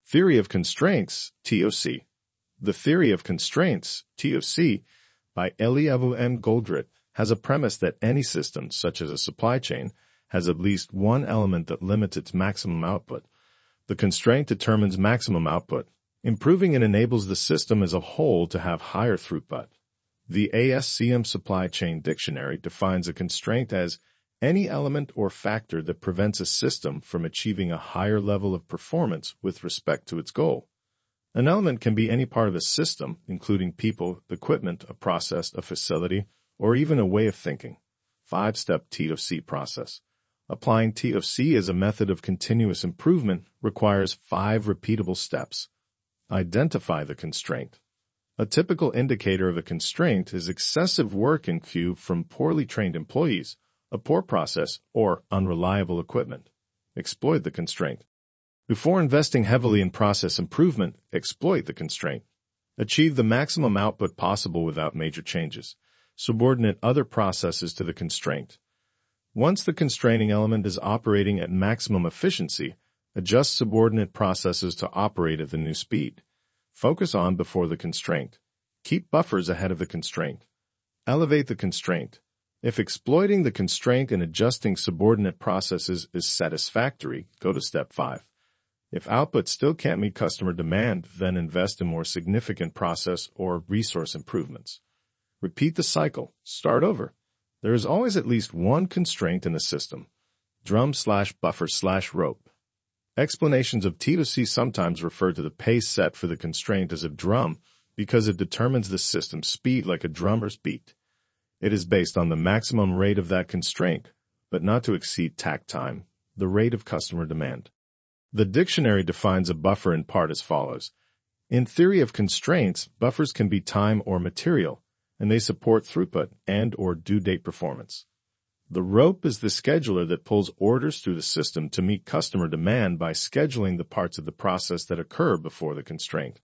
Theory of Constraints, TOC. The Theory of Constraints, TOC, by Eliyahu M. Goldratt, has a premise that any system, such as a supply chain, has at least one element that limits its maximum output. The constraint determines maximum output, improving and enables the system as a whole to have higher throughput. The ASCM Supply Chain Dictionary defines a constraint as any element or factor that prevents a system from achieving a higher level of performance with respect to its goal. An element can be any part of a system, including people, equipment, a process, a facility, or even a way of thinking. 5-step TOC process. Applying TOC as a method of continuous improvement requires 5 repeatable steps. Identify the constraint. A typical indicator of a constraint is excessive work in queue from poorly trained employees, a poor process, or unreliable equipment. Exploit the constraint. Before investing heavily in process improvement, exploit the constraint. Achieve the maximum output possible without major changes. Subordinate other processes to the constraint. Once the constraining element is operating at maximum efficiency, adjust subordinate processes to operate at the new speed. Focus on before the constraint. Keep buffers ahead of the constraint. Elevate the constraint. If exploiting the constraint and adjusting subordinate processes is satisfactory, go to step 5. If output still can't meet customer demand, then invest in more significant process or resource improvements. Repeat the cycle. Start over. There is always at least one constraint in the system. Drum/buffer/rope. Explanations of TOC sometimes refer to the pace set for the constraint as a drum because it determines the system's speed like a drummer's beat. It is based on the maximum rate of that constraint, but not to exceed takt time, the rate of customer demand. The dictionary defines a buffer in part as follows. In theory of constraints, buffers can be time or material, and they support throughput and or due date performance. The rope is the scheduler that pulls orders through the system to meet customer demand by scheduling the parts of the process that occur before the constraint.